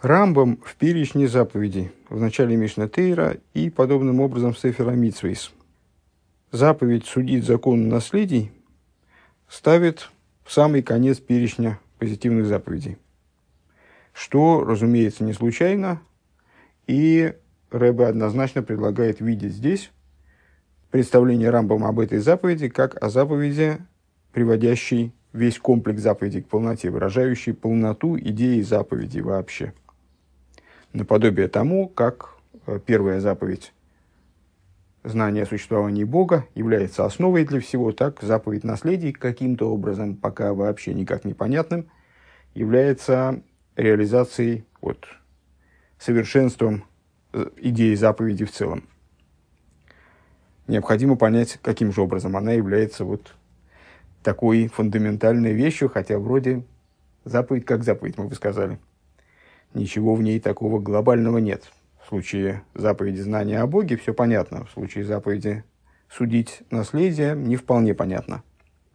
Рамбам в перечне заповедей в начале Мишна Тейра и подобным образом в Сефер ха-Мицвос. Заповедь судить закон наследий ставит в самый конец перечня позитивных заповедей. Что, разумеется, не случайно, и Ребе однозначно предлагает видеть здесь представление Рамбама об этой заповеди как о заповеди, приводящей весь комплекс заповедей к полноте, выражающей полноту идеи заповеди вообще. Наподобие тому, как первая заповедь знания о существовании Бога является основой для всего, так заповедь наследий каким-то образом, пока вообще никак непонятным, является реализацией, совершенством идеи заповеди в целом. Необходимо понять, каким же образом она является такой фундаментальной вещью, хотя вроде заповедь как заповедь, мы бы сказали. Ничего в ней такого глобального нет. В случае заповеди знания о Боге все понятно. В случае заповеди судить наследие не вполне понятно.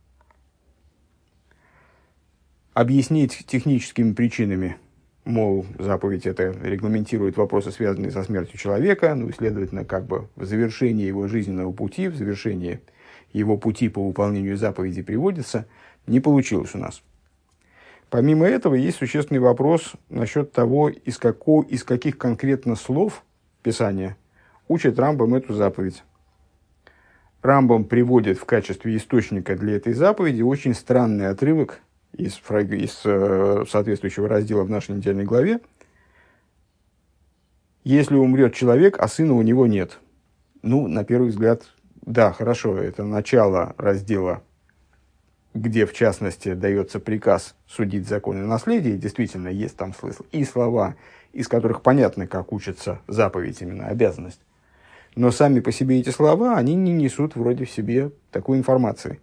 Объяснить техническими причинами, мол, заповедь это регламентирует вопросы, связанные со смертью человека, и, следовательно, в завершении его жизненного пути, в завершении его пути по выполнению заповедей приводится, не получилось у нас. Помимо этого, есть существенный вопрос насчет того, из каких конкретно слов Писания учит Рамбам эту заповедь. Рамбам приводит в качестве источника для этой заповеди очень странный отрывок из соответствующего раздела в нашей недельной главе. «Если умрет человек, а сына у него нет». На первый взгляд, да, хорошо, это начало раздела, где, в частности, дается приказ судить законы наследия, действительно, есть там смысл, и слова, из которых понятно, как учится заповедь, именно обязанность. Но сами по себе эти слова, они не несут вроде в себе такой информации.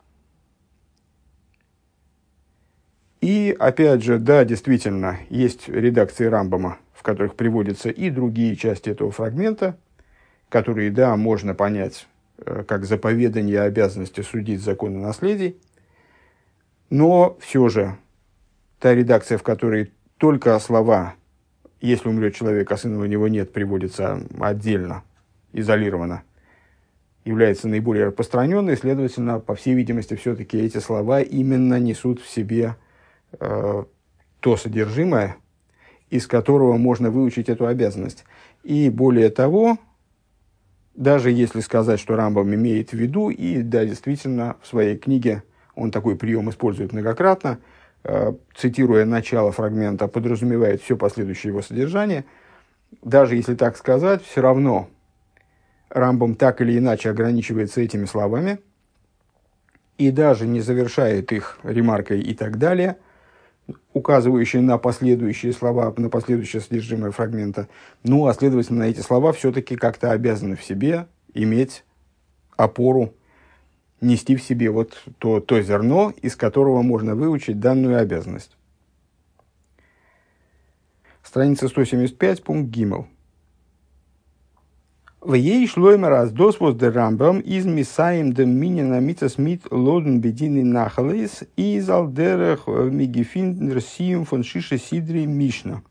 И, опять же, да, действительно, есть редакции Рамбама, в которых приводятся и другие части этого фрагмента, которые, да, можно понять как заповедание обязанности судить законы наследий. Но все же та редакция, в которой только слова «если умрет человек, а сына у него нет» приводятся отдельно, изолированно, является наиболее распространенной. Следовательно, по всей видимости, все-таки эти слова именно несут в себе то содержимое, из которого можно выучить эту обязанность. И более того, даже если сказать, что Рамбам имеет в виду, и да, действительно, в своей книге он такой прием использует многократно, цитируя начало фрагмента, подразумевает все последующее его содержание. Даже если так сказать, все равно Рамбам так или иначе ограничивается этими словами и даже не завершает их ремаркой и так далее, указывающей на последующие слова, на последующее содержимое фрагмента. А следовательно, эти слова все-таки как-то обязаны в себе иметь опору, нести в себе то зерно, из которого можно выучить данную обязанность. Страница 175, пункт Гимел. В ей шлойма раздос воз де Рамбам из мисаем де минина митас мит лоден бедины нахалес и из алдерах мигефиндер сиум фон шиша сидри мишна.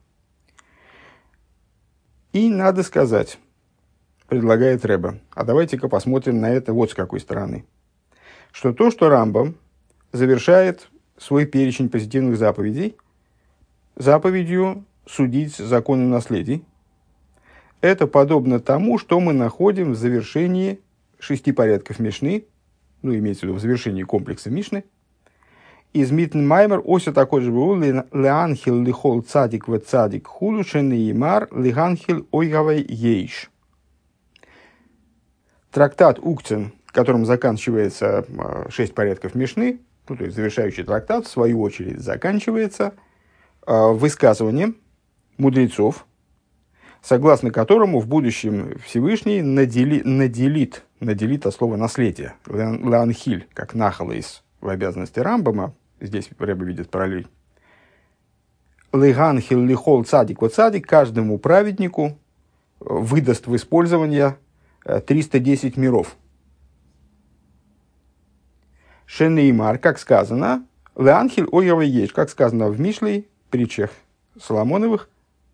И надо сказать, предлагает Ребе, а давайте-ка посмотрим на это с какой стороны. Что то, что Рамбам завершает свой перечень позитивных заповедей заповедью судить законы наследий, это подобно тому, что мы находим в завершении 6 порядков Мишны, имеется в виду в завершении комплекса Мишны, из Митн Маймер ося такой же был леанхил лихол цадик в цадик хулушен и имар леанхил ойгавай ейш. Трактат Уктен, которым заканчивается 6 порядков Мишны, то есть завершающий трактат, в свою очередь, заканчивается высказыванием мудрецов, согласно которому в будущем Всевышний наделит от слова наследие, леанхиль, как нахалейс в обязанности Рамбама, здесь Ребе видит параллель, леанхиль лихол цадик вот цадик, каждому праведнику выдаст в использование 310 миров. Шенеймар, как сказано, леанхиль ойгавай ейш, как сказано в Мишле, притчах Соломоновых,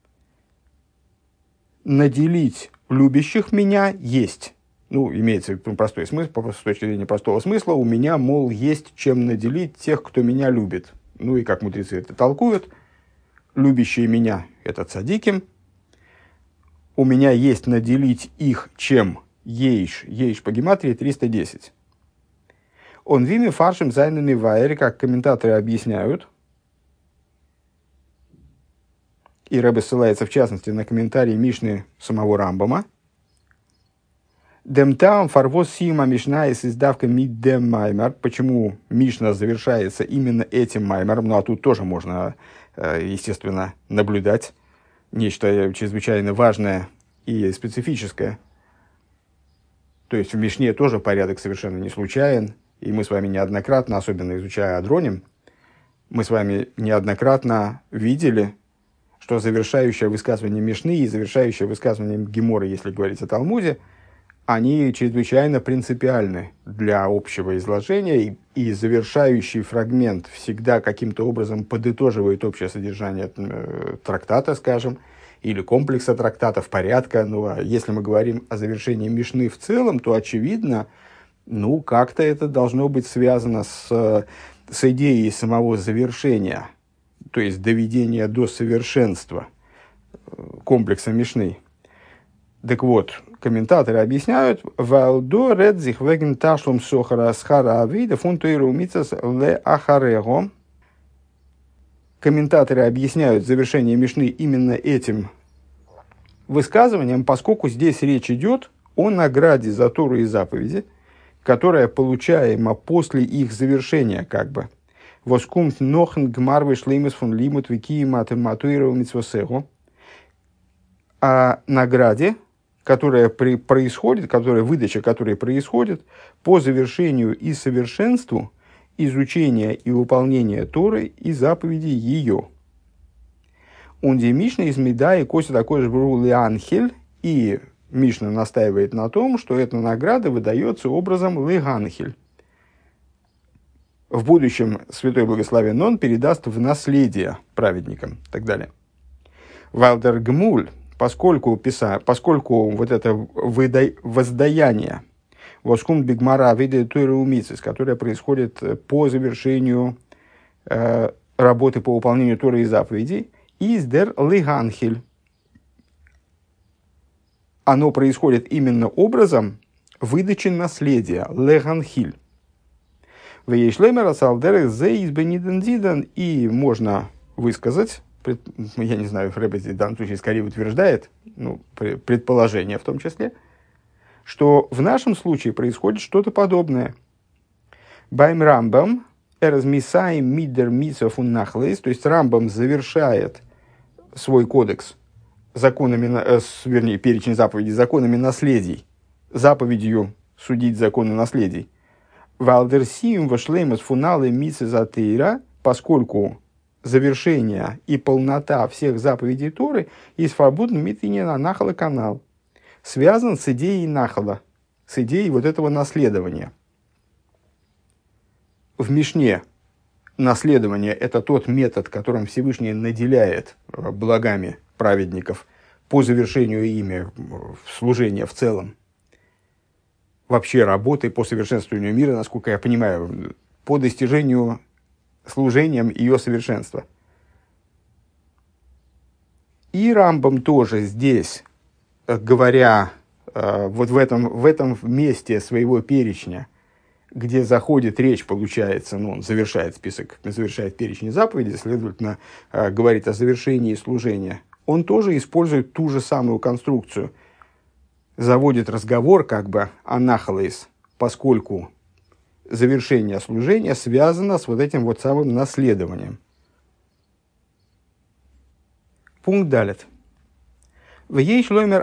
наделить любящих меня есть. Ну, имеется в виду простой смысл, с точки зрения простого смысла, у меня, мол, есть чем наделить тех, кто меня любит. Ну и как мудрецы это толкуют, любящие меня – это цадиким. У меня есть наделить их чем ейш по гематрии 310. Он вими фаршем зайнами вайре, как комментаторы объясняют, и Ребе ссылается в частности на комментарий Мишны самого Рамбама, Демтаум фарвоз сима мишна из издавка миддем маймер. Почему Мишна завершается именно этим маймером? Ну, а тут тоже можно, естественно, наблюдать нечто чрезвычайно важное и специфическое. То есть в Мишне тоже порядок совершенно не случайен. И мы с вами неоднократно, особенно изучая Адроним, мы с вами неоднократно видели, что завершающее высказывание Мишны и завершающее высказывание Геморы, если говорить о Талмуде, они чрезвычайно принципиальны для общего изложения, и завершающий фрагмент всегда каким-то образом подытоживает общее содержание трактата, скажем, или комплекса трактатов, порядка. Ну, а если мы говорим о завершении Мишны в целом, то, очевидно, ну, как-то это должно быть связано с идеей самого завершения, то есть доведения до совершенства комплекса Мишны. Так вот, комментаторы объясняют, «Валдо редзих веген ташлум сохара схара авида фунтуиру митцас ле ахарего». Комментаторы объясняют завершение Мишны именно этим высказыванием, поскольку здесь речь идет о награде за Тору и заповеди, которая получаема после их завершения, как бы. «Воскумт нохн гмарвы шлеймес фон лимут вики матуиру митцвосеху». О награде, которая происходит, выдача которой происходит по завершению и совершенству изучения и выполнения Торы и заповедей ее. Унди Мишна из Меда и Коси такой же Брулы Анхель, и Мишна настаивает на том, что эта награда выдается образом Леганхель. В будущем Святой Благословен Он передаст в наследие праведникам и так далее. Валдер Гмуль, поскольку вот это воздаяние, воскум бигмара виде Торы умицис, которое происходит по завершению работы по выполнению Торы и заповедей, издер лиганхель. Оно происходит именно образом выдачи наследия, леганхиль. Вейшлемер асалдер зе избенидендидан, и можно высказать, я не знаю, Ребе в данном случае скорее утверждает, ну, предположение в том числе, что в нашем случае происходит что-то подобное. Байм Рамбам, эразмисаим мидер митсов уннахлейс, то есть Рамбам завершает свой кодекс законами, перечень заповедей законами наследий, заповедью судить законы наследий. Валдерсиум вошлеймас фуналы митсы затыра, поскольку завершение и полнота всех заповедей Торы из фарбудн митинина нахала канал связан с идеей нахала, с идеей вот этого наследования. В Мишне наследование – это тот метод, которым Всевышний наделяет благами праведников по завершению ими служения в целом. Вообще работы по совершенствованию мира, насколько я понимаю, по достижению служением ее совершенства. И Рамбам тоже здесь, говоря вот в этом месте своего перечня, где заходит речь, получается, он завершает перечень заповедей, следовательно, говорит о завершении служения, он тоже использует ту же самую конструкцию. Заводит разговор как бы о нахалейс, поскольку завершение служения связано с вот этим вот самым наследованием. Пункт далит. И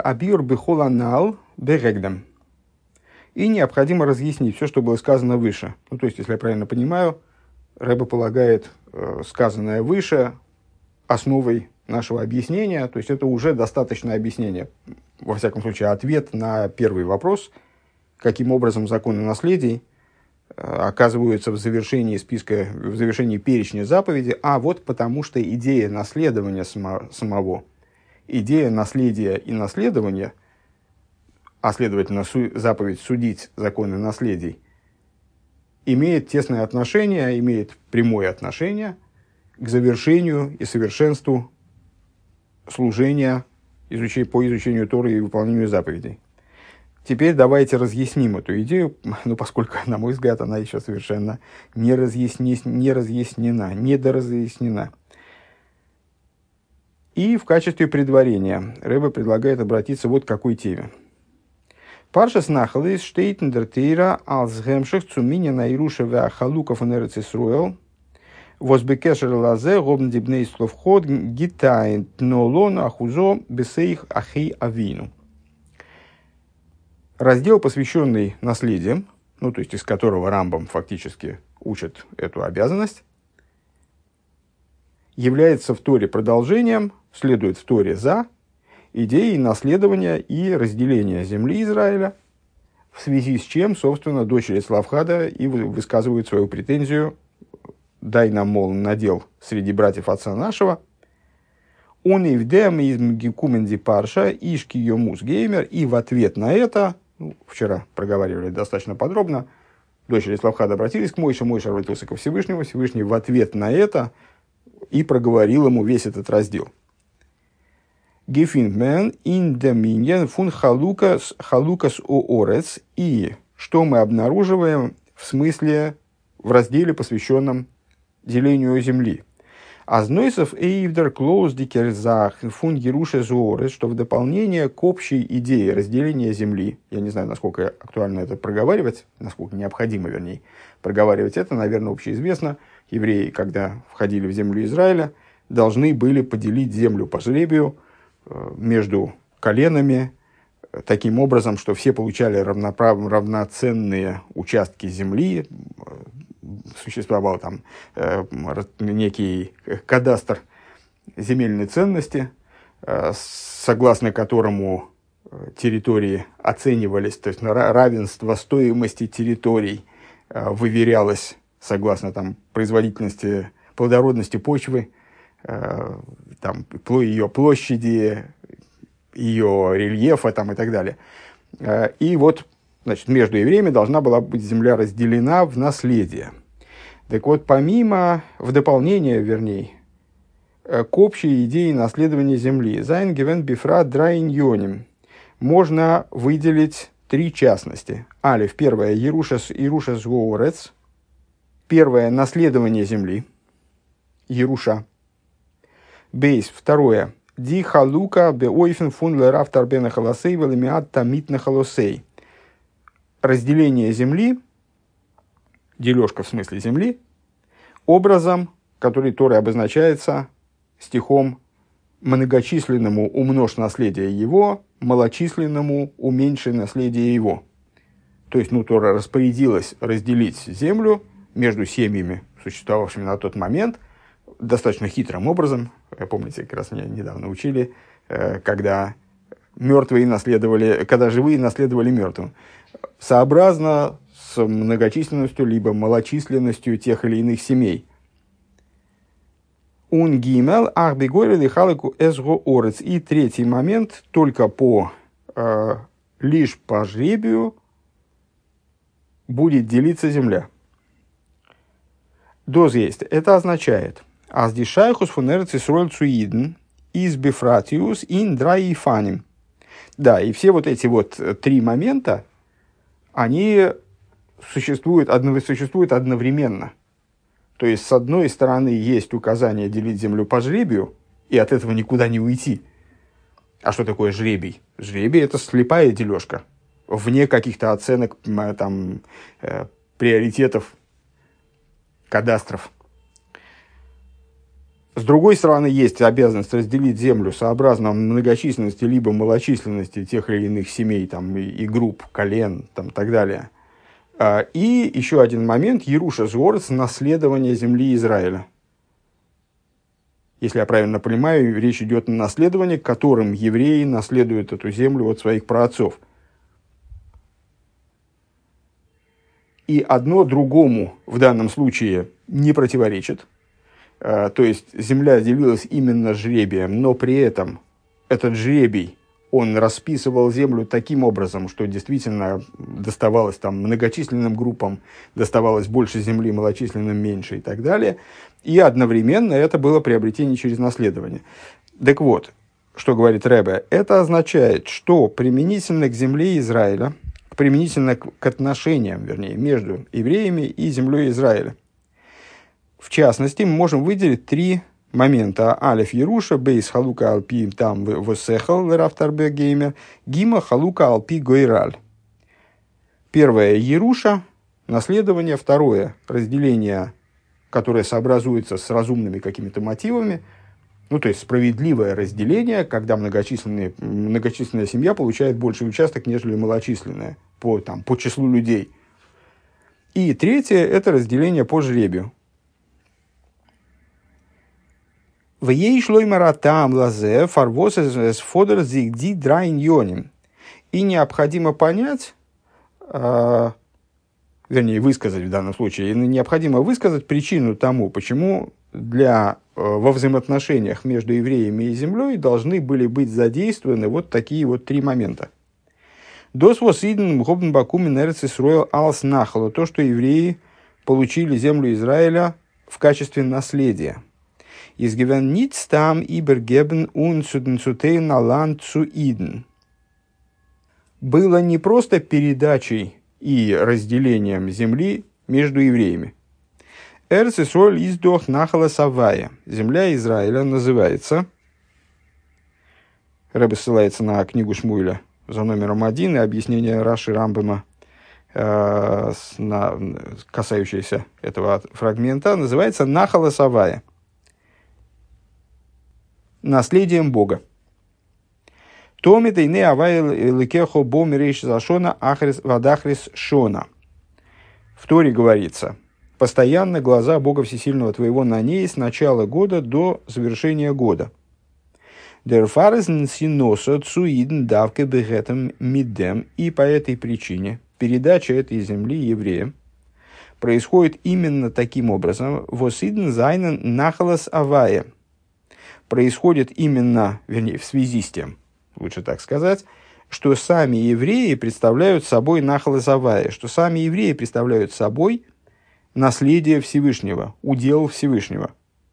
необходимо разъяснить все, что было сказано выше. Ну, то есть, если я правильно понимаю, Ребе полагает сказанное выше основой нашего объяснения. То есть, это уже достаточное объяснение. Во всяком случае, ответ на первый вопрос, каким образом законы наследий оказываются в завершении списка, в завершении перечня заповедей, а вот потому что идея наследования самого, идея наследия и наследования, а следовательно заповедь судить законы наследий, имеет тесное отношение, имеет прямое отношение к завершению и совершенству служения по изучению Торы и выполнению заповедей. Теперь давайте разъясним эту идею, поскольку, на мой взгляд, она еще совершенно недоразъяснена. И в качестве предварения Ребе предлагает обратиться вот к какой теме. Паршас Нахалис штейтен дер Тейра als гемших цуминя на Ируша ве Халука фон Эрец Исруэл возбекешер лазе робн дибней словход гитайн тнолон ахузо бесейх ахей авину. Раздел, посвященный наследиям, то есть из которого Рамбам фактически учит эту обязанность, является в Торе продолжением, следует в Торе за идеей наследования и разделения земли Израиля, в связи с чем, собственно, дочери Славхада и высказывают свою претензию: «Дай нам, мол, надел среди братьев отца нашего». Он и вдем из Мгикуменди Парша, Ишки Йомус Геймер, и в ответ на это, вчера проговаривали достаточно подробно, дочери Славхада обратились к Мойше, Мойше обратился ко Всевышнему, Всевышний в ответ на это и проговорил ему весь этот раздел. Гефиндмен ин доминьен фун халукас оорец. И что мы обнаруживаем в смысле в разделе, посвященном делению земли. Азнойсов эйвдер клоус дикерзах фун геруше зоорец, что в дополнение к общей идее разделения земли, я не знаю, насколько актуально это проговаривать, насколько необходимо, вернее, проговаривать это, наверное, общеизвестно. Евреи, когда входили в землю Израиля, должны были поделить землю по жребию между коленами, таким образом, что все получали равноценные участки земли. Существовал там некий кадастр земельной ценности, согласно которому территории оценивались, то есть равенство стоимости территорий выверялось согласно производительности, плодородности почвы, ее площади, ее рельефа и так далее. И вот, между евреями должна была быть земля разделена в наследие. Так вот, в дополнение, к общей идее наследования земли, «Зайн гевен бифра драйн йоним», можно выделить 3 частности. Алиф, первое, Ерушас гоурец, первое, наследование земли, Еруша. Бейс, второе, ди халука беойфен фун лераф тарбена холосей велемиат тамит на холосей. Разделение земли, дележка в смысле земли, образом, который Торой обозначается стихом многочисленному умножь наследие его, малочисленному уменьши наследие его. То есть, Тора распорядилась разделить землю между семьями, существовавшими на тот момент, достаточно хитрым образом. Помните, как раз меня недавно учили, когда живые наследовали мертвым. Сообразно с многочисленностью либо малочисленностью тех или иных семей. И третий момент, только лишь по жребию будет делиться земля. Доз есть. Это означает: «Аздишайхус фун эрец Исруэль цуиден из бифратиус ин драифаним». Да, и все вот эти 3 момента, они существуют одновременно. То есть, с одной стороны, есть указание делить землю по жребию, и от этого никуда не уйти. А что такое жребий? Жребий – это слепая дележка, вне каких-то оценок, приоритетов, кадастров. С другой стороны, есть обязанность разделить землю сообразно многочисленности либо малочисленности тех или иных семей и групп, колен и так далее. И еще один момент, Еруша Зворец, наследование земли Израиля. Если я правильно понимаю, речь идет о наследовании, которым евреи наследуют эту землю от своих праотцов. И одно другому в данном случае не противоречит. То есть земля делилась именно жребием, но при этом этот жребий, он расписывал землю таким образом, что действительно доставалось там многочисленным группам, доставалось больше земли, малочисленным меньше и так далее. И одновременно это было приобретение через наследование. Так вот, что говорит Ребе, это означает, что применительно к земле Израиля, применительно к отношениям, вернее, между евреями и землей Израиля, в частности, мы можем выделить три момента: алиф Еруша, бейс халука алпи там восехал рафтарбе геймер, гима халука алпи гойраль. Первое — Еруша, наследование. Второе — разделение, которое сообразуется с разумными какими-то мотивами, ну, то есть справедливое разделение, когда многочисленная семья получает больший участок, нежели малочисленная, по числу людей. И третье — это разделение по жребию. В ей шлой маратам лазе фарвос с фодер зигди драйньоним. И необходимо понять, вернее, высказать в данном случае, необходимо высказать причину тому, почему во взаимоотношениях между евреями и землей должны были быть задействованы вот такие вот три момента. Дос восиден мхобн бакуми нерец Исруэл алс нахало, то, что евреи получили землю Израиля в качестве наследия. Изгивен ниц там ибергебен ун суденцутейн алан цуиден. Было не просто передачей и разделением земли между евреями. Эрц Исруэль издох нахала савая. Земля Израиля называется, Ребе ссылается на книгу Шмуэля за номером 1 и объяснение Раши Рамбама, касающееся этого фрагмента, называется нахала савая. Наследием Бога. Томит не авайл лекехо бомерейш зашона ахрис вадахрис шона. В Торе говорится: постоянно глаза Бога Всесильного твоего на ней с начала года до завершения года. Дерфарезн синоса цуидн давке бегетом мидем. И по этой причине передача этой земли евреям происходит именно таким образом. Восидн зайнен нахалас авая. Происходит именно, вернее, в связи с тем, лучше так сказать, что сами евреи представляют собой нахалас авая, что сами евреи представляют собой наследие Всевышнего, удел Всевышнего.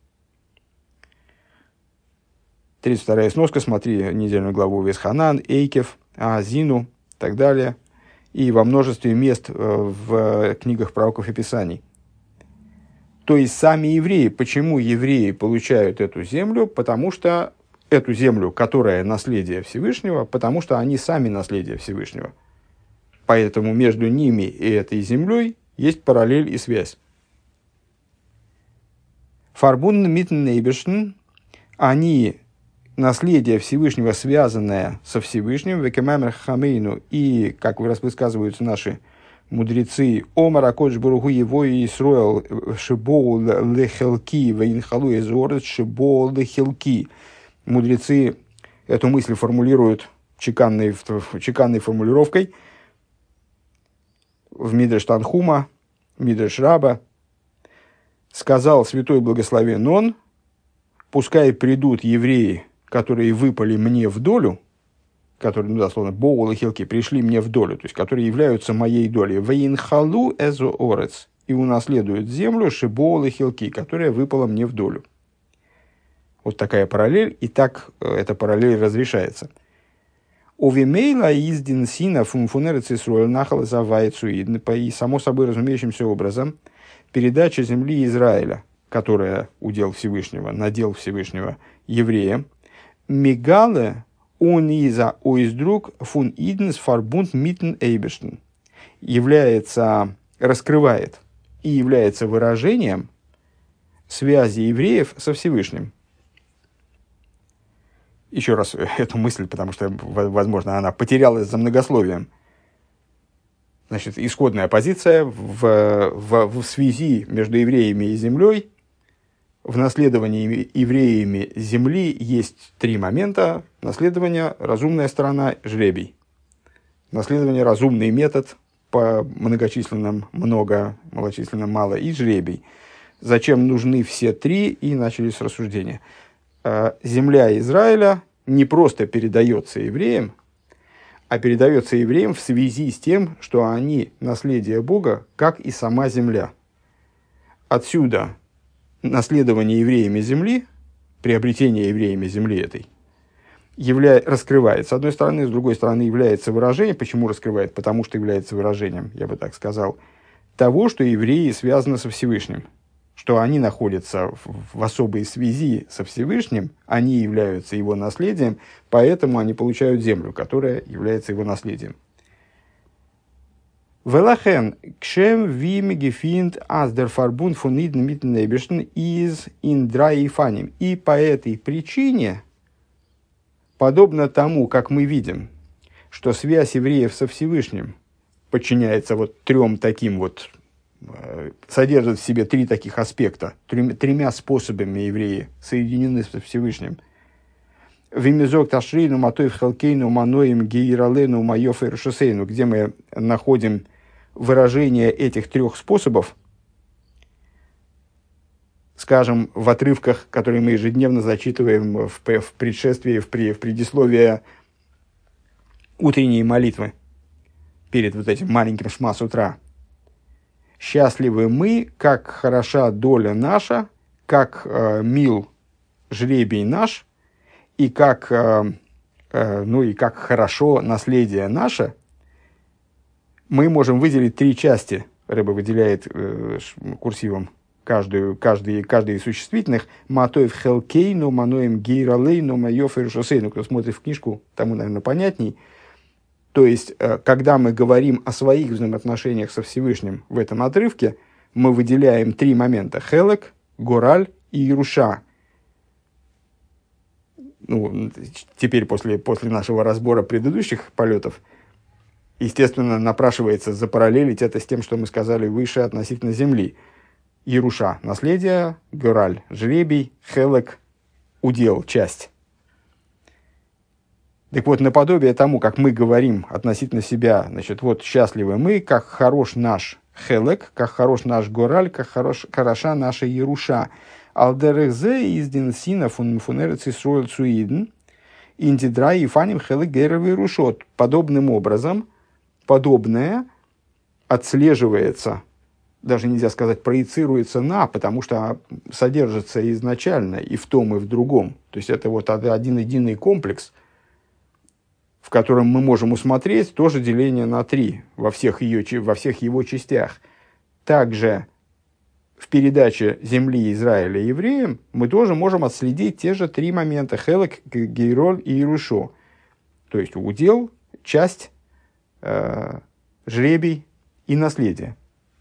32-я сноска, смотри недельную главу Весханан, Эйкев, Азину и так далее, и во множестве мест в книгах пророков и писаний. То есть сами евреи, почему евреи получают эту землю? Потому что эту землю, которая наследие Всевышнего, потому что они сами наследие Всевышнего. Поэтому между ними и этой землей есть параллель и связь. Фарбун митн нейбешн, они наследие Всевышнего, связанное со Всевышним, векемамер хамейну, и, как высказываются наши мудрецы, Омар Акодж Баруху его и Исруэл Шибоу Лехелки Вейнхалу Эзорец Шибоу Лехелки. Мудрецы эту мысль формулируют чеканной формулировкой в Мидреш Танхума, Мидреш Раба. Сказал святой благословен он: пускай придут евреи, которые выпали мне в долю, которые, дословно, боул и хилки, пришли мне в долю, то есть, которые являются моей долей, вейнхалу эзо орец, и унаследуют землю шибоул и хилки, которая выпала мне в долю. Вот такая параллель, и так эта параллель разрешается. Овимейла издин сина фунфунерец Исруэль нахал завайцуид, и само собой разумеющимся образом передача земли Израиля, которая удел Всевышнего, надел Всевышнего евреям, мигале униза ойздрук фун иденс фарбунд митн эйбештен, раскрывает и является выражением связи евреев со Всевышним. Еще раз эту мысль, потому что, возможно, она потерялась за многословием. Значит, исходная позиция в связи между евреями и землей, в наследовании евреями земли есть три момента: наследование, разумная сторона, жребий. Наследование — разумный метод, по многочисленным много, малочисленным мало, и жребий. Зачем нужны все три? И начались рассуждения. Земля Израиля не просто передается евреям, а передается евреям в связи с тем, что они наследие Бога, как и сама земля. Отсюда наследование евреями земли, приобретение евреями земли этой, раскрывает, с одной стороны, с другой стороны, является выражением. Почему раскрывает? Потому что является выражением, я бы так сказал, того, что евреи связаны со Всевышним, что они находятся в особой связи со Всевышним, они являются его наследием, поэтому они получают землю, которая является его наследием. Велахен кшем вим гефинд аз дер фарбунд фун идн митн нейбешн из ин драй фаним. И по этой причине, подобно тому, как мы видим, что связь евреев со Всевышним подчиняется вот трем таким вот, содержит в себе три таких аспекта, тремя способами евреи соединены со Всевышним. Вимизок ташрейну матоев халкейну маноим гейралену майоф иршесейну, где мы находим выражение этих трех способов, скажем, в отрывках, которые мы ежедневно зачитываем в предшествии, в предисловии утренней молитвы, перед вот этим маленьким шма с утра. «Счастливы мы, как хороша доля наша, как мил жребий наш, и как хорошо наследие наше». Мы можем выделить три части. Рэбе выделяет курсивом каждый из существительных. «Матоев хелкейну, маноем гейралейну, майоф и рушосейну». Кто смотрит в книжку, тому, наверное, понятней. То есть, когда мы говорим о своих взаимоотношениях со Всевышним в этом отрывке, мы выделяем три момента: хелек, гораль и еруша. Теперь, после нашего разбора предыдущих полетов, естественно, напрашивается запараллелить это с тем, что мы сказали выше относительно земли. Еруша – наследие, гораль – жребий, хелек – удел, часть. Так вот, наподобие тому, как мы говорим относительно себя, значит, вот счастливы мы, как хорош наш хелек, как хорош наш гораль, как хороша наша еруша. Алдерехзе из динсина фунерец исроэль цуидн, индидра и фаним хелек геровый рушот. Подобным образом, подобное отслеживается, даже нельзя сказать проецируется на, потому что содержится изначально и в том, и в другом. То есть это вот один единый комплекс, в котором мы можем усмотреть тоже деление на три во всех его частях. Также в передаче земли Израиля евреям мы тоже можем отследить те же три момента: хелек, гейроль и ерушо. То есть удел, часть, жребий и наследие.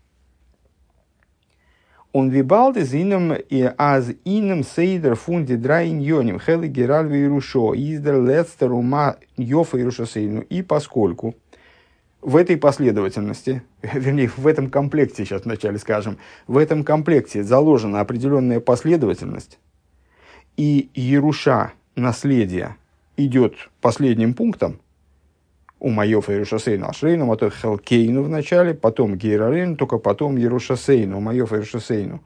Он вибалд из ином и аз ином сейдер фунди драйньоним хелек, гейроль и ерушо издер лецтер ума йофа и ерушосейну. И поскольку в этой последовательности, вернее, в этом комплекте, сейчас вначале скажем, в этом комплекте заложена определенная последовательность, и еруша, наследие, идет последним пунктом, у Майофа и Ерушасейну Ашрейну, а то Хелкейну в начале, потом Гейралейну, только потом Ерушасейну, у Майофа и Ерушасейну.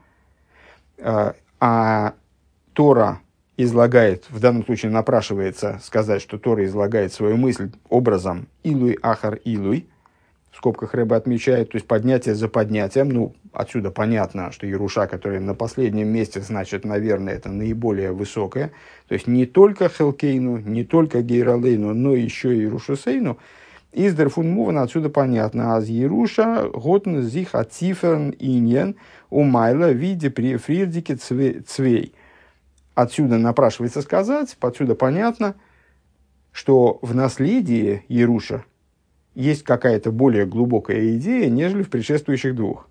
А Тора излагает, в данном случае напрашивается сказать, что Тора излагает свою мысль образом Илуй Ахар Илуй, в скобках Рэбе отмечает, то есть поднятие за поднятием. Отсюда понятно, что Еруша, которая на последнем месте, значит, наверное, это наиболее высокое. То есть не только Хелкейну, не только Гейралейну, но еще и Ерушасейну. Из Дерфун Мувана отсюда понятно. Аз Еруша готн зих ациферн иньен умайла в виде фрирдики цвей. Отсюда напрашивается сказать, отсюда понятно, что в наследии Еруша есть какая-то более глубокая идея, нежели в предшествующих двух.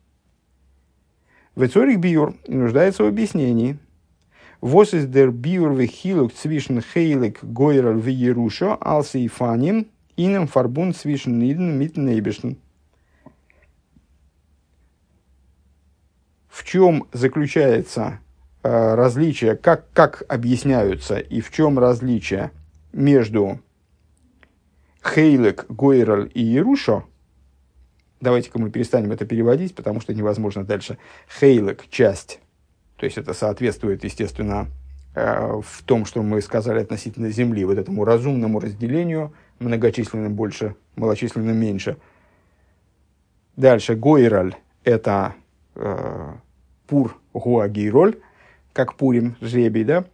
Вецорих биур нуждается в объяснении. Вос из дер биур вехилук цвишн хейлек гойрал в Еруша алси фаним иным фарбун цвишн нидн мит нейбешн. В чем заключается различие, как объясняются и в чем различие между Хейлек, Гойраль и Ерушо? Давайте-ка мы перестанем это переводить, потому что невозможно дальше. Хейлек – часть, то есть это соответствует, естественно, в том, что мы сказали относительно Земли, вот этому разумному разделению, многочисленным больше, малочисленным меньше. Дальше Гойраль – это Пур Гуагироль, как Пурим, жребий, да?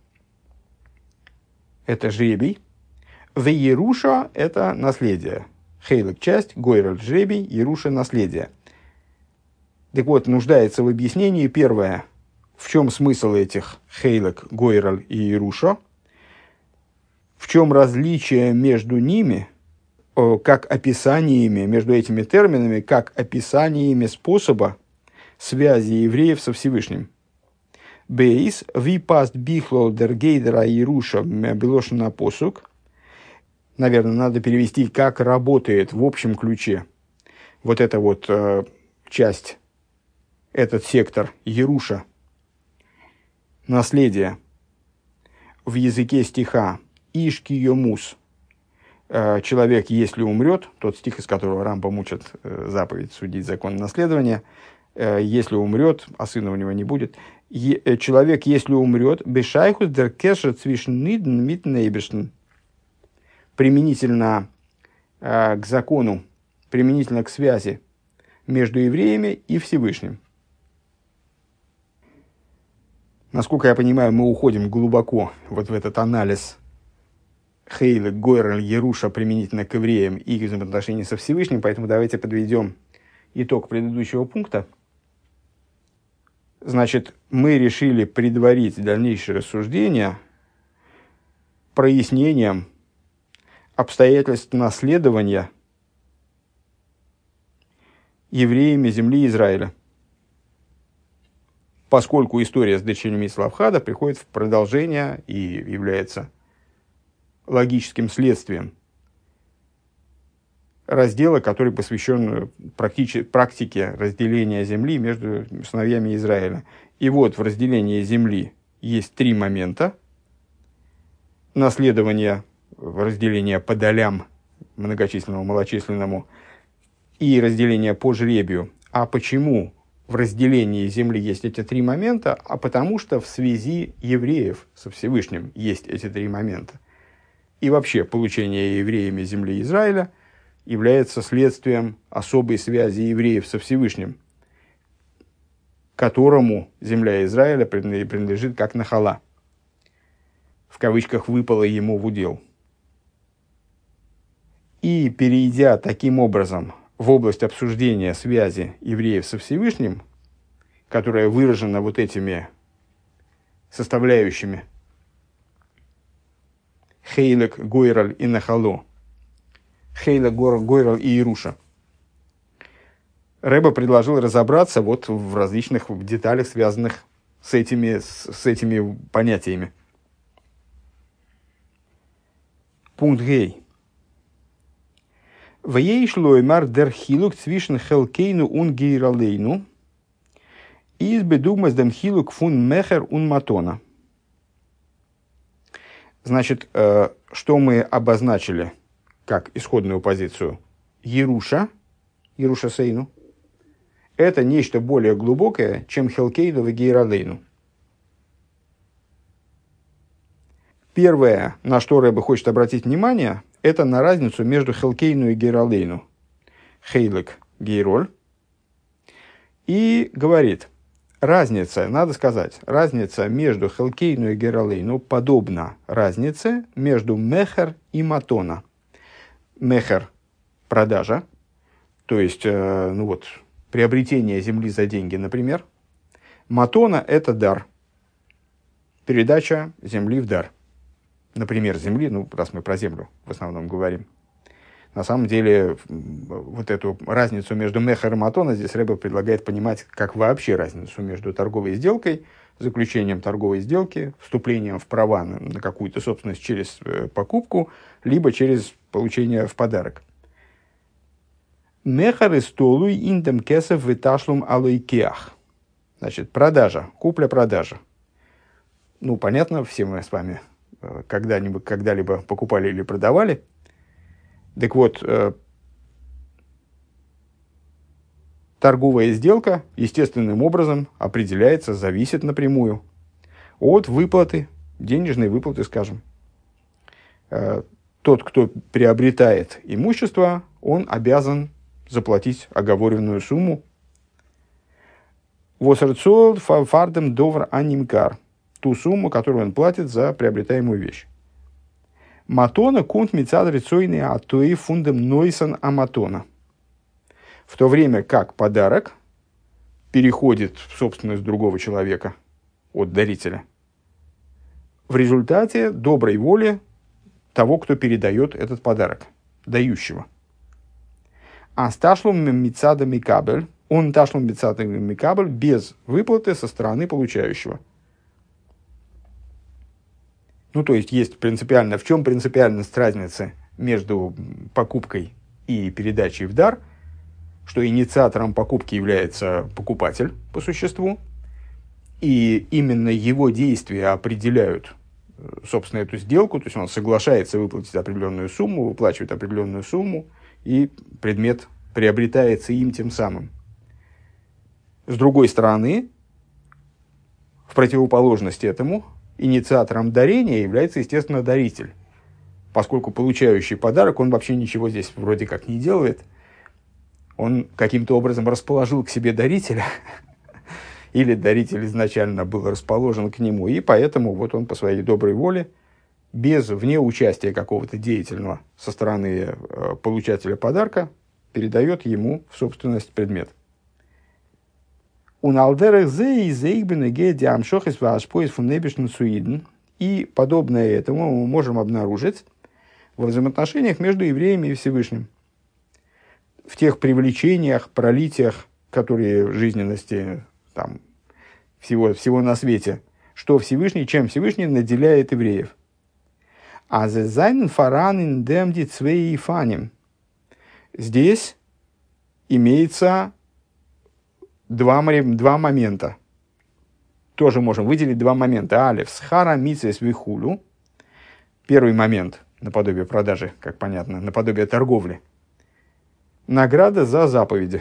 Это жребий. Вееруша – это наследие. Хейлек – часть, Гойраль – жребий, Еруша – наследие. Так вот, нуждается в объяснении первое. В чем смысл этих Хейлек, Гойраль и Еруша? В чем различие между ними, как описаниями, между этими терминами, как описаниями способа связи евреев со Всевышним? Бейс, ви паст бихло дергейдера Еруша белошина посук. Наверное, надо перевести, как работает в общем ключе вот эта вот часть, этот сектор Еруша, наследие в языке стиха Ишки Йомус. Человек, если умрет, тот стих, из которого Рамбам учит заповедь судить закон наследования, если умрет, а сына у него не будет, человек, если умрет, бешайхус дер кешер цвишн нидн мит нейбешн, применительно к закону, применительно к связи между евреями и Всевышним. Насколько я понимаю, мы уходим глубоко вот в этот анализ Хейлек, Гойраль, Еруша применительно к евреям и их взаимоотношения со Всевышним, поэтому давайте подведем итог предыдущего пункта. Значит, мы решили предварить дальнейшее рассуждение прояснением обстоятельств наследования евреями земли Израиля, поскольку история с дочерьми Славхада приходит в продолжение и является логическим следствием раздела, который посвящен практике разделения земли между сыновьями Израиля. И вот в разделении земли есть три момента. Наследование, разделение по долям, многочисленному, малочисленному, и разделение по жребию. А почему в разделении земли есть эти три момента? А потому что в связи евреев со Всевышним есть эти три момента. И вообще получение евреями земли Израиля является следствием особой связи евреев со Всевышним, которому земля Израиля принадлежит как нахала. В кавычках выпало ему в удел. И перейдя таким образом в область обсуждения связи евреев со Всевышним, которая выражена вот этими составляющими Хейлек, Гойраль и Нахало, Хейлек, Гойраль и Еруша, Ребе предложил разобраться вот в различных деталях, связанных с этими понятиями. Пункт Гей. Вейшлоймар дер хилук цвишен хелкейну ун гейралейну из бедугмас дем хилук фун мехер ун матона. Значит, что мы обозначили как исходную позицию? Еруша Сейну, это нечто более глубокое, чем хелкейну и гейралейну. Первое, на что Ребе хочет обратить внимание, это на разницу между хелкейну и гейралейну. Хейлек, гейроль. И говорит, разница, надо сказать, разница между хелкейну и гейралейну подобна разнице между мехер и матона. Мехер – продажа, то есть, приобретение земли за деньги, например. Матона – это дар, передача земли в дар. Например, земли, раз мы про землю в основном говорим. На самом деле, вот эту разницу между мехер и матона здесь Ребе предлагает понимать как вообще разницу между торговой сделкой, заключением торговой сделки, вступлением в права на какую-то собственность через покупку, либо через получение в подарок. Мехер и столуй индем кесов виташлум алойкеах. Значит, продажа, купля-продажа. Понятно, все мы с вами когда-либо покупали или продавали. Так вот, торговая сделка естественным образом определяется, зависит напрямую от выплаты денежные выплаты, скажем. Тот, кто приобретает имущество, он обязан заплатить оговоренную сумму. Восерцол фардем довр анимкар. Ту сумму, которую он платит за приобретаемую вещь. Матона кунт мицад рицойный атои фундем нойсан аматона. В то время как подарок переходит в собственность другого человека от дарителя в результате доброй воли того, кто передает этот подарок, дающего. А сташлум мицада микабель, он ташлум мицада микабель без выплаты со стороны получающего. Ну, то есть, в чем принципиальность разницы между покупкой и передачей в дар, что инициатором покупки является покупатель по существу, и именно его действия определяют, собственно, эту сделку, то есть он соглашается выплатить определенную сумму, выплачивает определенную сумму, и предмет приобретается им тем самым. С другой стороны, в противоположность этому, инициатором дарения является, естественно, даритель. Поскольку получающий подарок, он вообще ничего здесь вроде как не делает, он каким-то образом расположил к себе дарителя, или даритель изначально был расположен к нему, и поэтому вот он по своей доброй воле, вне участия какого-то деятельного со стороны получателя подарка, передает ему в собственность предмет. И подобное этому мы можем обнаружить во взаимоотношениях между евреями и Всевышним. В тех привлечениях, пролитиях, которые в жизненности там, всего на свете, чем Всевышний наделяет евреев. А здесь имеется два момента. Тоже можем выделить два момента. Алеф, схара мицес вихулю. Первый момент, наподобие продажи, как понятно, наподобие торговли. Награда за заповеди.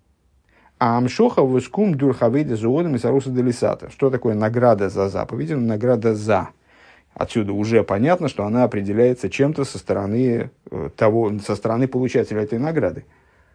А амшоха вускум дурхавейда зуодам и саруса делисата. Что такое награда за заповеди? Награда за. Отсюда уже понятно, что она определяется чем-то со стороны получателя этой награды.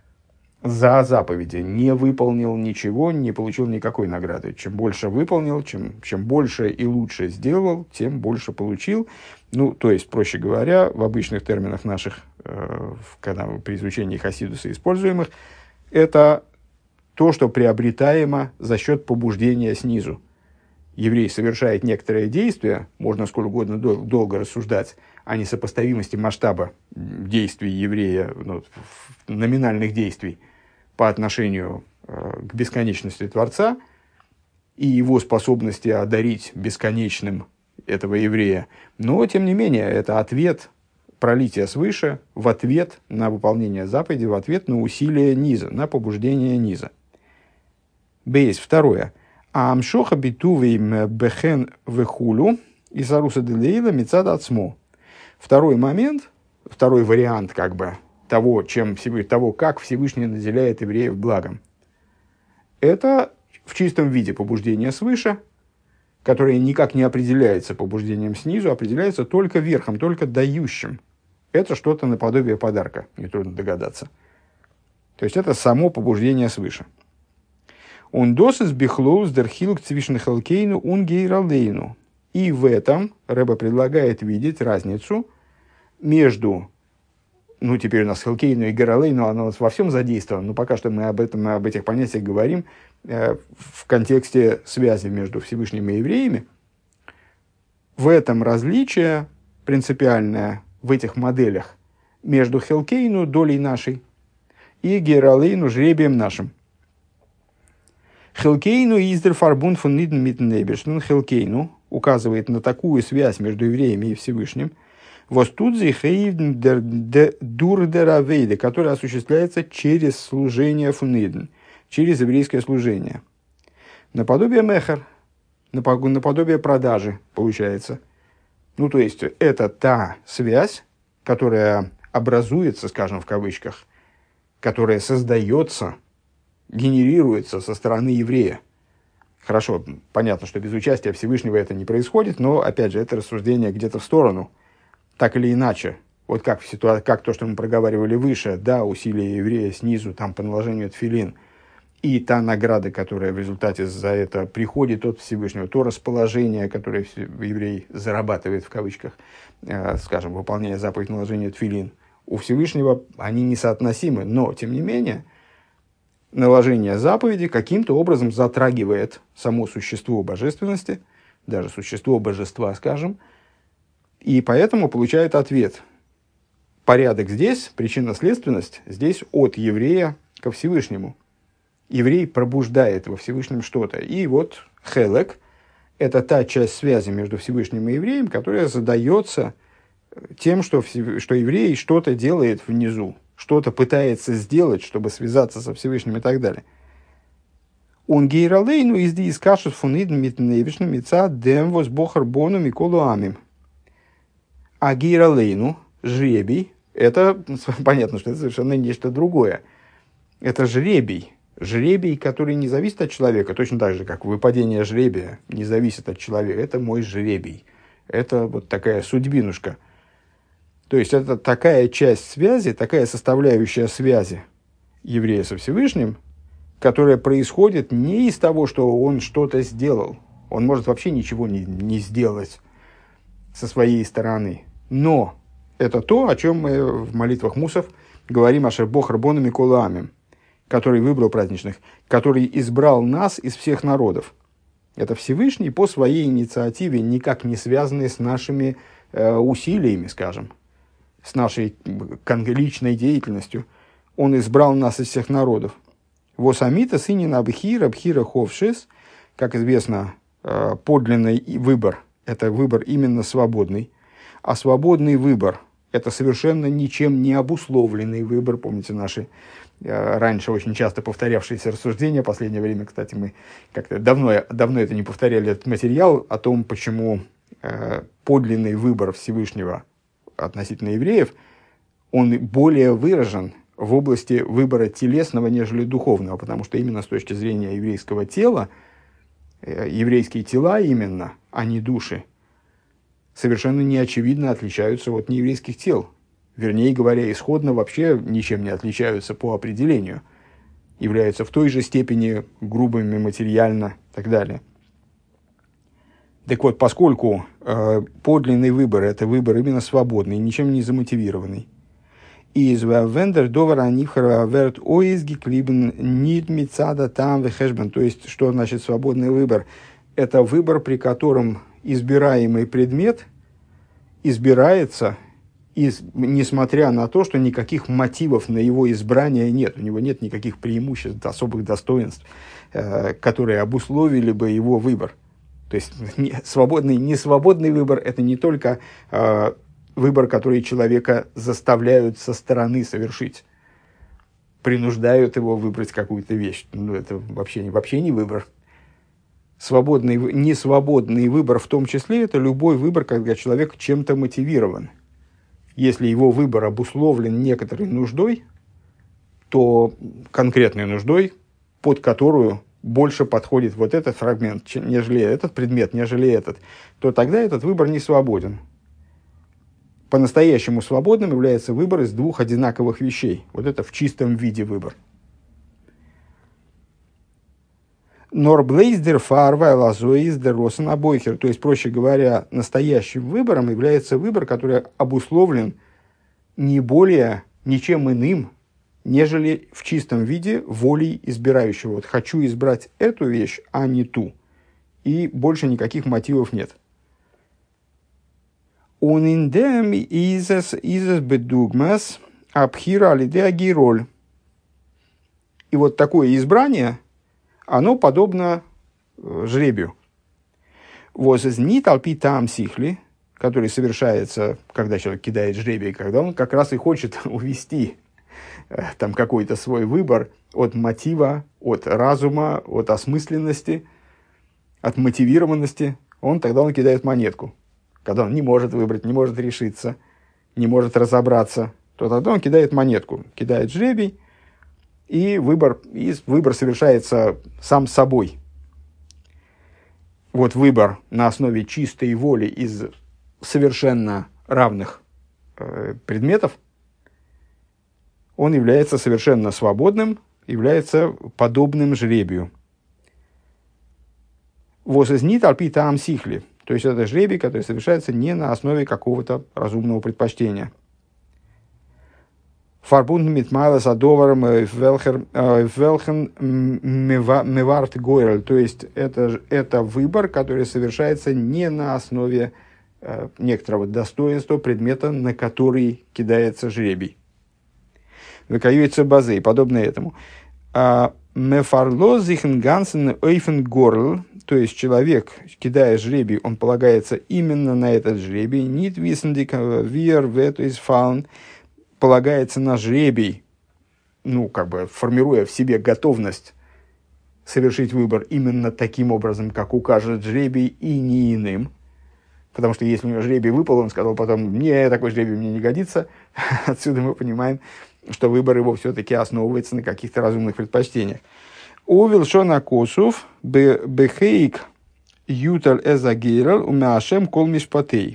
За заповеди. Не выполнил ничего, не получил никакой награды. Чем больше выполнил, чем больше и лучше сделал, тем больше получил. Ну, то есть, проще говоря, в обычных терминах наших, когда при изучении хасидуса используемых, это то, что приобретаемо за счет побуждения снизу. Еврей совершает некоторое действие, можно сколько угодно долго рассуждать о несопоставимости масштаба действий еврея, номинальных действий по отношению к бесконечности Творца и его способности одарить бесконечным этого еврея. Но, тем не менее, это ответ, пролитие свыше в ответ на выполнение заповеди, в ответ на усилие низа, на побуждение низа. Бейс. Второе. Амшоха битувейм бехен вехулю и саруса делейла мецада ацмо. Второй момент, второй вариант того, как Всевышний наделяет евреев благом. Это в чистом виде побуждение свыше, которое никак не определяется побуждением снизу, определяется только верхом, только дающим. Это что-то наподобие подарка, нетрудно догадаться. То есть это само побуждение свыше. Он досыс бихлоус дерхилук цвишнехалкейну унгейралейну. И в этом Рэбе предлагает видеть разницу между, теперь у нас хелкейну и гералейну, оно во всем задействовано, но пока что мы об этих понятиях говорим в контексте связи между Всевышним и евреями. В этом различие принципиальное в этих моделях между хелкейну, долей нашей, и гералейну, жребием нашим. Хелкейну издер фарбун фун ниден митнейберштун. Хелкейну указывает на такую связь между евреями и Всевышним, востудзи хейвден дурдеравейда, которая осуществляется через служение фуниден, через еврейское служение. Наподобие мехер, наподобие продажи, получается. То есть, это та связь, которая образуется, скажем в кавычках, которая создается, генерируется со стороны еврея. Хорошо, понятно, что без участия Всевышнего это не происходит, но, опять же, это рассуждение где-то в сторону. Так или иначе, вот как, как то, что мы проговаривали выше, да, усилия еврея снизу, там, по наложению тфилин, и та награда, которая в результате за это приходит от Всевышнего, то расположение, которое еврей зарабатывает, в кавычках, скажем, выполняя заповедь наложения тфилин, у Всевышнего они несоотносимы, но, тем не менее, наложение заповеди каким-то образом затрагивает само существо божественности, даже существо божества, скажем, и поэтому получает ответ. Порядок здесь, причинно-следственность здесь от еврея ко Всевышнему. Еврей пробуждает во Всевышнем что-то. И вот хелек – это та часть связи между Всевышним и евреем, которая задается тем, что еврей что-то делает внизу, что-то пытается сделать, чтобы связаться со Всевышним и так далее. Он гейралейну изди искашет фунидн митневишн мица дем возбохар бону миколу амим. А гейралейну, жребий, это понятно, что это совершенно нечто другое. Это жребий. Жребий, который не зависит от человека, точно так же, как выпадение жребия не зависит от человека. Это мой жребий. Это вот такая судьбинушка. То есть, это такая часть связи, такая составляющая связи еврея со Всевышним, которая происходит не из того, что он что-то сделал. Он может вообще ничего не сделать со своей стороны. Но это то, о чем мы в молитвах мусов говорим «Ашер бох рабону миколу амим», который выбрал праздничных, который избрал нас из всех народов. Это Всевышний по своей инициативе, никак не связанный с нашими усилиями, скажем, с нашей личной деятельностью. Он избрал нас из всех народов. Восамита сынина абхира, бхира ховшис, как известно, подлинный выбор – это выбор именно свободный, а свободный выбор – это совершенно ничем не обусловленный выбор. Помните наши раньше очень часто повторявшиеся рассуждения, в последнее время, кстати, мы как-то давно это не повторяли, этот материал о том, почему подлинный выбор Всевышнего относительно евреев, он более выражен в области выбора телесного, нежели духовного, потому что именно с точки зрения еврейского тела, еврейские тела именно, а не души, совершенно неочевидно отличаются от нееврейских тел. Вернее говоря, исходно вообще ничем не отличаются по определению, являются в той же степени грубыми материально и так далее. Так вот, поскольку подлинный выбор – это выбор именно свободный, ничем не замотивированный, из вендер довара нивхара верт оизги клибн нит мицада там вехешбен, то есть, что значит свободный выбор? Это выбор, при котором избираемый предмет избирается, несмотря на то, что никаких мотивов на его избрание нет, у него нет никаких преимуществ, особых достоинств, которые обусловили бы его выбор. То есть свободный, несвободный выбор – это не только выбор, который человека заставляют со стороны совершить, принуждают его выбрать какую-то вещь. Ну, это вообще не выбор. Несвободный выбор в том числе – это любой выбор, когда человек чем-то мотивирован. Если его выбор обусловлен некоторой нуждой, то конкретной нуждой, под которую больше подходит вот этот фрагмент, нежели этот предмет, нежели этот, то тогда этот выбор не свободен. По-настоящему свободным является выбор из двух одинаковых вещей. Вот это в чистом виде выбор. Норблейздер фарва лазоиздер росенабойхер. То есть, проще говоря, настоящим выбором является выбор, который обусловлен не более ничем иным, нежели в чистом виде волей избирающего. Вот хочу избрать эту вещь, а не ту. И больше никаких мотивов нет. Он индем изес бедугмас абхира алидеа гироль. И вот такое избрание, оно подобно жребию. Возни толпи там сихли, который совершается, когда человек кидает жребий, когда он как раз и хочет увести там какой-то свой выбор от мотива, от разума, от осмысленности, от мотивированности, тогда он кидает монетку. Когда он не может выбрать, не может решиться, не может разобраться, то тогда он кидает монетку, кидает жребий, и выбор совершается сам собой. вот выбор на основе чистой воли из совершенно равных предметов, он является совершенно свободным, является подобным жребию. Возызнит альпи таам сихли. То есть это жребий, который совершается не на основе какого-то разумного предпочтения. Фарбунден мит майлес адоваром велхен меварт гойрель. То есть это выбор, который совершается не на основе некоторого достоинства предмета, на который кидается жребий. Выкаюется базы и подобное этому. Мефарло зихен гансен ойфен горл. То есть человек, кидая жребий, он полагается именно на этот жребий. Нит висендик вир вет из фаун. Полагается на жребий, формируя в себе готовность совершить выбор именно таким образом, как укажет жребий, и не иным. Потому что если у него жребий выпал, он сказал потом: «Не, такой жребий мне не годится». Отсюда мы понимаем, что выбор его все-таки основывается на каких-то разумных предпочтениях. Увил шона косов бехейк ютал эзагирал умяшем кол мишпатей.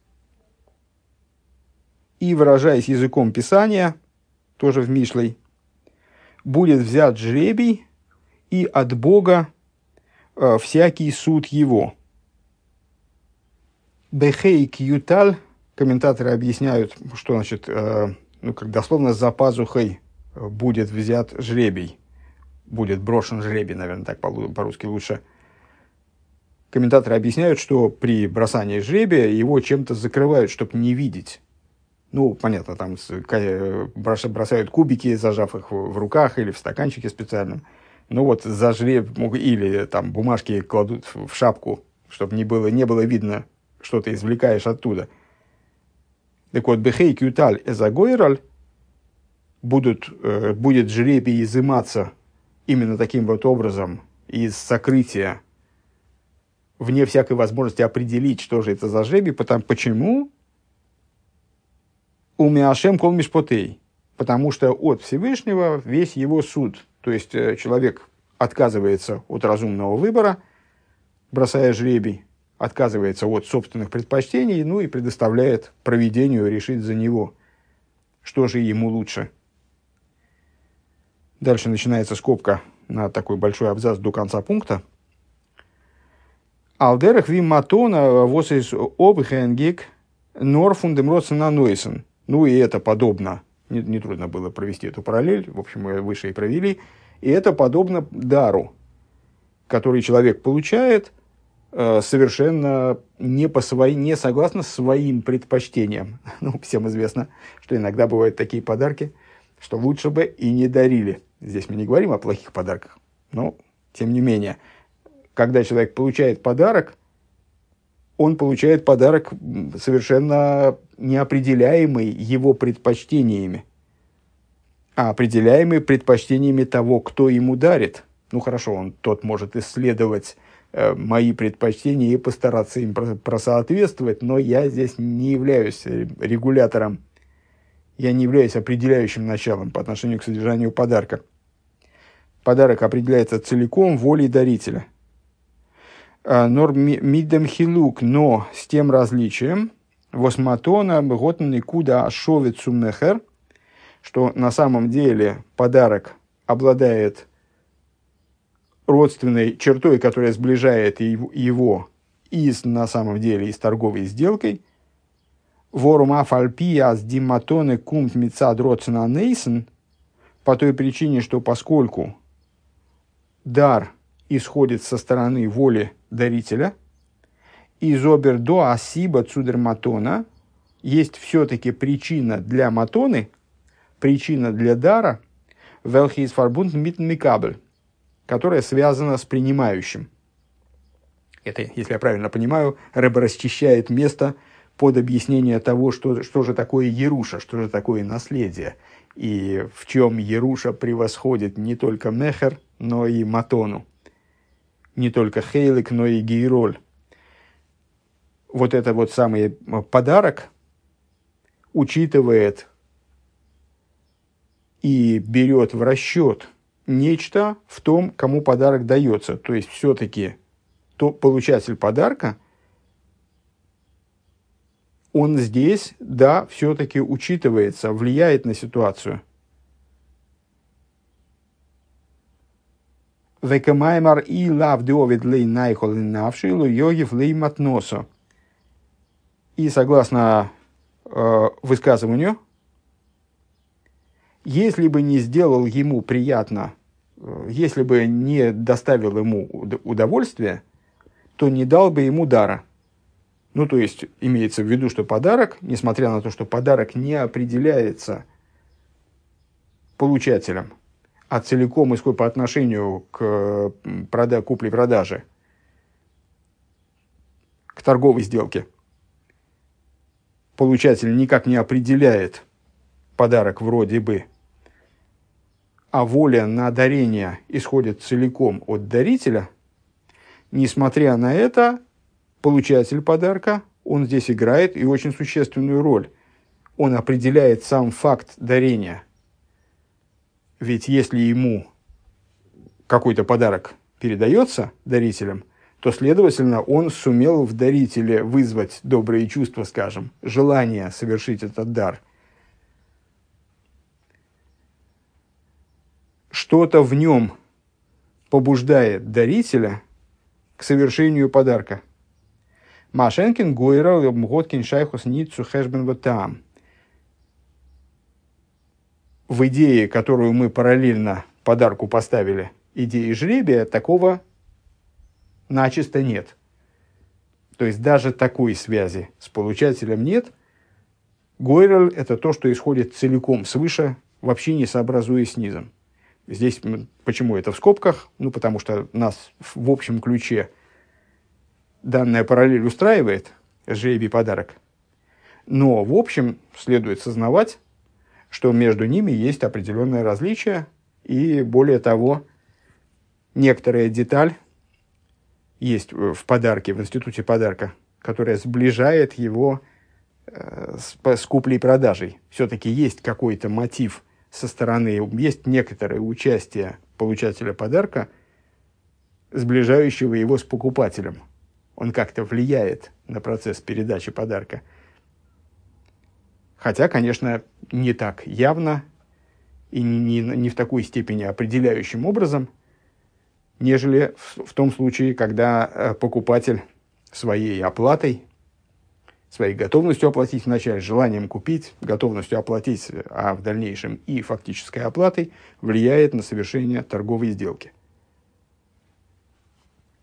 И, выражаясь языком Писания, тоже в Мишлей, будет взят жребий, и от Бога всякий суд его. Бехейк юталь, комментаторы объясняют, что значит, дословно за пазухой будет взят жребий. Будет брошен жребий, наверное, так по-русски лучше. Комментаторы объясняют, что при бросании жребия его чем-то закрывают, чтобы не видеть. Понятно, там бросают кубики, зажав их в руках или в стаканчике специальном. За жребий, или там бумажки кладут в шапку, чтобы не было видно, что ты извлекаешь оттуда. Так вот, бехей кюталь эзагойраль будет жребий изыматься именно таким вот образом из сокрытия, вне всякой возможности определить, что же это за жребий. Почему? Умяшем кол мишпотей. Потому что от Всевышнего весь его суд. То есть человек отказывается от разумного выбора, бросая жребий, отказывается от собственных предпочтений, и предоставляет провидению решить за него, что же ему лучше. Дальше начинается скобка на такой большой абзац до конца пункта. Алдерах ви матона восис обхенгик норфундем родсена нойсен. И это подобно, нетрудно было провести эту параллель, в общем, мы выше и провели, и это подобно дару, который человек получает совершенно не согласно своим предпочтениям. Всем известно, что иногда бывают такие подарки, что лучше бы и не дарили. Здесь мы не говорим о плохих подарках, но тем не менее, когда человек получает подарок, он получает подарок совершенно неопределяемый его предпочтениями, а определяемый предпочтениями того, кто ему дарит. Хорошо, тот может исследовать мои предпочтения и постараться им просоответствовать, но я здесь не являюсь регулятором, я не являюсь определяющим началом по отношению к содержанию подарка. Подарок определяется целиком волей дарителя. Мидем хилук, но с тем различием, восматона готный куда ашовит сумнехер, что на самом деле подарок обладает родственной чертой, которая сближает его на самом деле из торговой сделкой. Ворум афальпиас диматоне кумт мицад родсена нейсен, по той причине, что поскольку дар исходит со стороны воли дарителя, из обер до асиба цудерматона есть все-таки причина для матоны, причина для дара, велхис фарбунд мит микабель, которая связана с принимающим. Это, если я правильно понимаю, Ребе расчищает место под объяснение того, что же такое Еруша, что же такое наследие, и в чем Еруша превосходит не только Мехер, но и Матону, не только Хейлик, но и Гейроль. Вот это вот самый подарок учитывает и берет в расчет нечто в том, кому подарок дается. То есть, все-таки то получатель подарка, он здесь, да, все-таки учитывается, влияет на ситуацию. Векамаймар и лав деовид лей найхол и навшилу йогив лей матносо. И согласно высказыванию, если бы не сделал ему приятно, если бы не доставил ему удовольствия, то не дал бы ему дара. Ну, то есть, имеется в виду, что подарок, несмотря на то, что подарок не определяется получателем, а целиком исходит по отношению к купле-продаже, к торговой сделке, получатель никак не определяет подарок вроде бы, а воля на дарение исходит целиком от дарителя, несмотря на это, получатель подарка, он здесь играет и очень существенную роль. Он определяет сам факт дарения. Ведь если ему какой-то подарок передается дарителям, то, следовательно, он сумел в дарителе вызвать добрые чувства, скажем, желание совершить этот дар. Что-то в нем побуждает дарителя к совершению подарка. Машенкин Гойра Мготкин Шайхус Ницу Хэшбен Ватам. В идее, которую мы параллельно подарку поставили, идеи жребия, такого начисто нет. То есть даже такой связи с получателем нет. Гойраль – это то, что исходит целиком свыше, вообще не сообразуясь с низом. Здесь почему это в скобках? Ну, потому что нас в общем ключе данная параллель устраивает, жребий подарок. Но в общем следует сознавать, что между ними есть определенное различие, и более того, некоторая деталь есть в подарке, в институте подарка, которая сближает его с куплей-продажей. Все-таки есть какой-то мотив со стороны, есть некоторое участие получателя подарка, сближающего его с покупателем. Он как-то влияет на процесс передачи подарка. Хотя, конечно, не так явно и не в такой степени определяющим образом, нежели в том случае, когда покупатель своей оплатой, своей готовностью оплатить вначале, желанием купить, готовностью оплатить, а в дальнейшем и фактической оплатой влияет на совершение торговой сделки.